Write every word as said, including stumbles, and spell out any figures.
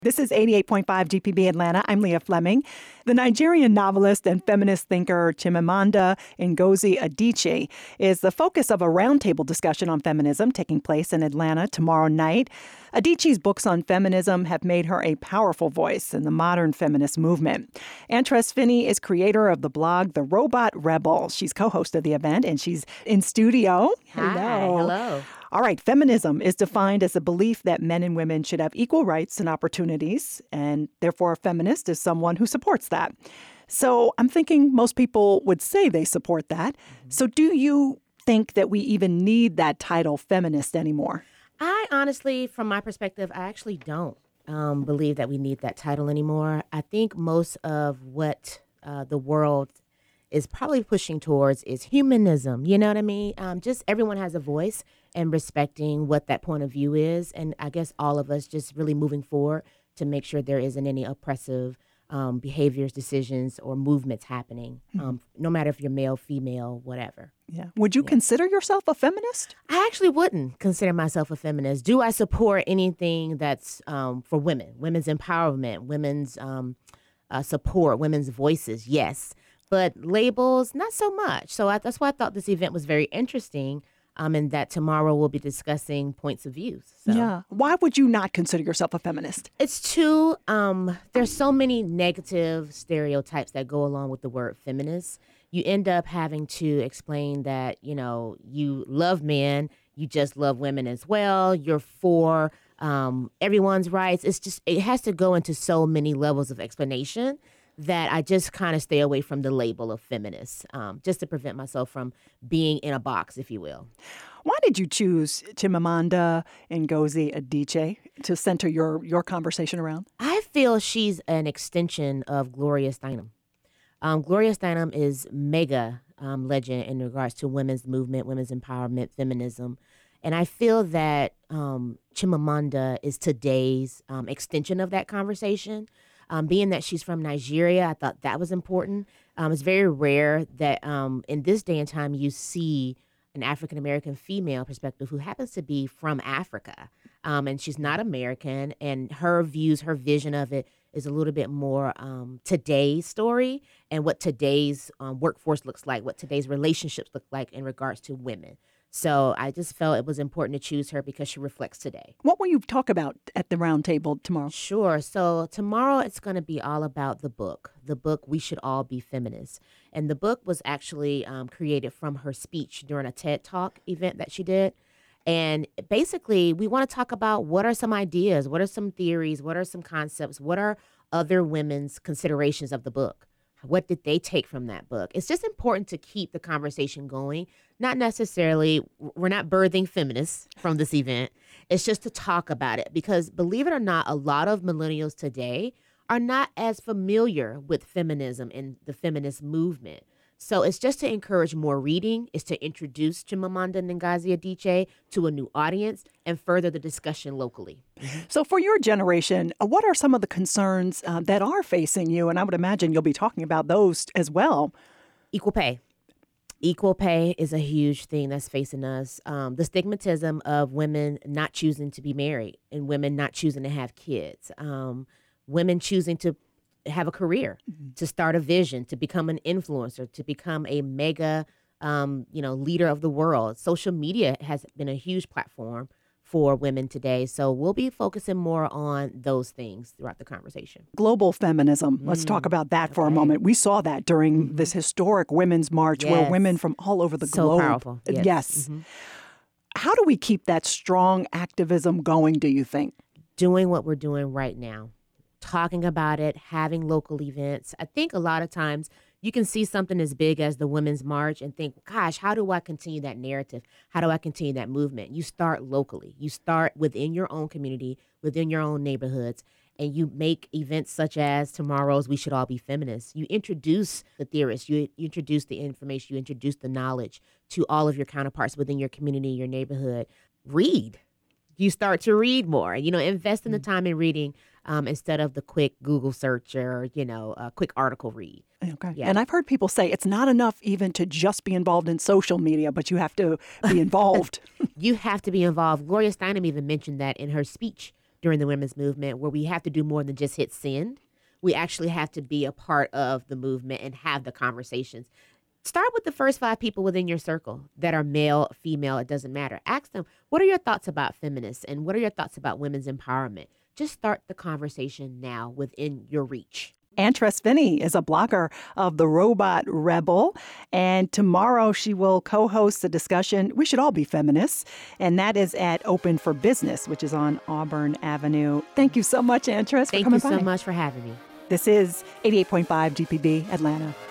This is eighty-eight point five G P B Atlanta. I'm Leah Fleming. The Nigerian novelist and feminist thinker Chimamanda Ngozi Adichie is the focus of a roundtable discussion on feminism taking place in Atlanta tomorrow night. Adichie's books on feminism have made her a powerful voice in the modern feminist movement. Antress Finney is creator of the blog The Robot Rebel. She's co-host of the event, and she's in studio. Hi, hello. hello. All right, feminism is defined as a belief that men and women should have equal rights and opportunities, and therefore a feminist is someone who supports that. So I'm thinking most people would say they support that. Mm-hmm. So do you think that we even need that title feminist anymore? I honestly, from my perspective, I actually don't um, believe that we need that title anymore. I think most of what uh, the world is probably pushing towards is humanism. You know what I mean? Um, just everyone has a voice and respecting what that point of view is. And I guess all of us just really moving forward to make sure there isn't any oppressive um, behaviors, decisions, or movements happening, mm-hmm. um, no matter if you're male, female, whatever. Yeah. Would you yeah. consider yourself a feminist? I actually wouldn't consider myself a feminist. Do I support anything that's um, for women, women's empowerment, women's um, uh, support, women's voices? Yes. But labels, not so much. So I, that's why I thought this event was very interesting. Um, and that tomorrow we'll be discussing points of views. So. Yeah. Why would you not consider yourself a feminist? It's too, um, there's so many negative stereotypes that go along with the word feminist. You end up having to explain that, you know, you love men, you just love women as well. You're for um, everyone's rights. It's just, it has to go into so many levels of explanation that I just kind of stay away from the label of feminist, um, just to prevent myself from being in a box, if you will. Why did you choose Chimamanda Ngozi Adichie to center your, your conversation around? I feel she's an extension of Gloria Steinem. Um, Gloria Steinem is mega um, legend in regards to women's movement, women's empowerment, feminism. And I feel that um, Chimamanda is today's um, extension of that conversation. Um, being that she's from Nigeria, I thought that was important. Um, it's very rare that um, in this day and time you see an African-American female perspective who happens to be from Africa. Um, and she's not American, and her views, her vision of it is a little bit more um, today's story and what today's um, workforce looks like, what today's relationships look like in regards to women. So I just felt it was important to choose her because she reflects today. What will you talk about at the round table tomorrow? Sure. So tomorrow it's going to be all about the book, the book We Should All Be Feminists. And the book was actually um, created from her speech during a TED Talk event that she did. And basically, we want to talk about what are some ideas, what are some theories, what are some concepts, what are other women's considerations of the book? What did they take from that book? It's just important to keep the conversation going. Not necessarily, we're not birthing feminists from this event. It's just to talk about it because believe it or not, a lot of millennials today are not as familiar with feminism and the feminist movement. So it's just to encourage more reading. It's to introduce Chimamanda Ngozi Adichie to a new audience and further the discussion locally. So for your generation, uh, what are some of the concerns uh, that are facing you? And I would imagine you'll be talking about those as well. Equal pay. Equal pay is a huge thing that's facing us. Um, the stigmatism of women not choosing to be married and women not choosing to have kids. Um, women choosing to have a career, mm-hmm. to start a vision, to become an influencer, to become a mega, um, you know, leader of the world. Social media has been a huge platform for women today. So we'll be focusing more on those things throughout the conversation. Global feminism. Mm. Let's talk about that for okay. a moment. We saw that during mm-hmm. this historic Women's March yes. where women from all over the so globe. So powerful. Yes. yes. Mm-hmm. How do we keep that strong activism going, do you think? Doing what we're doing right now. Talking about it, having local events. I think a lot of times you can see something as big as the Women's March and think, gosh, how do I continue that narrative? How do I continue that movement? You start locally. You start within your own community, within your own neighborhoods, and you make events such as tomorrow's We Should All Be Feminists. You introduce the theorists, you, you introduce the information, you introduce the knowledge to all of your counterparts within your community, your neighborhood. Read. You start to read more, you know, invest in the time in reading um, instead of the quick Google search or, you know, a quick article read. Okay. Yeah. And I've heard people say it's not enough even to just be involved in social media, but you have to be involved. You have to be involved. Gloria Steinem even mentioned that in her speech during the women's movement, where we have to do more than just hit send. We actually have to be a part of the movement and have the conversations. Start with the first five people within your circle that are male, female, it doesn't matter. Ask them, what are your thoughts about feminists and what are your thoughts about women's empowerment? Just start the conversation now within your reach. Ann Tress-Finney is a blogger of The Robot Rebel, and tomorrow she will co-host the discussion, We Should All Be Feminists, and that is at Open for Business, which is on Auburn Avenue. Thank you so much, Ann Tress, for Thank coming you by. so much for having me. This is eighty-eight point five G P B Atlanta.